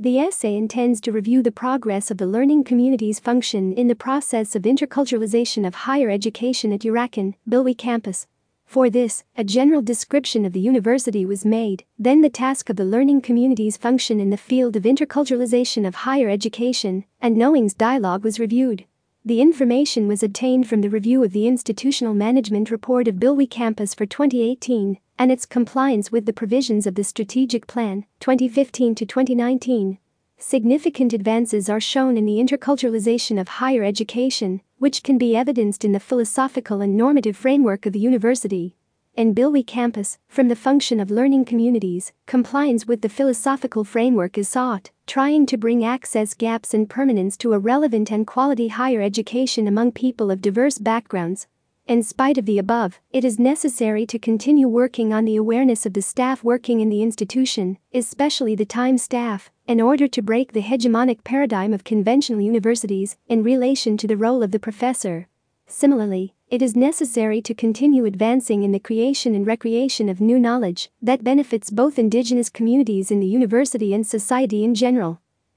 The essay intends to review the progress of the learning community's function in the process of interculturalization of higher education at Urakan, Bilwi campus. For this, a general description of the university was made, then the task of the learning community's function in the field of interculturalization of higher education and Knowing's dialogue was reviewed. The information was obtained from the review of the Institutional Management Report of Bilwi campus for 2018 and its compliance with the provisions of the Strategic Plan, 2015 to 2019. Significant advances are shown in the interculturalization of higher education, which can be evidenced in the philosophical and normative framework of the university. In Bilwi campus, from the function of learning communities, compliance with the philosophical framework is sought, trying to bring access gaps and permanence to a relevant and quality higher education among people of diverse backgrounds. In spite of the above, it is necessary to continue working on the awareness of the staff working in the institution, especially the time staff, in order to break the hegemonic paradigm of conventional universities in relation to the role of the professor. Similarly, it is necessary to continue advancing in the creation and recreation of new knowledge that benefits both indigenous communities in the university and society in general.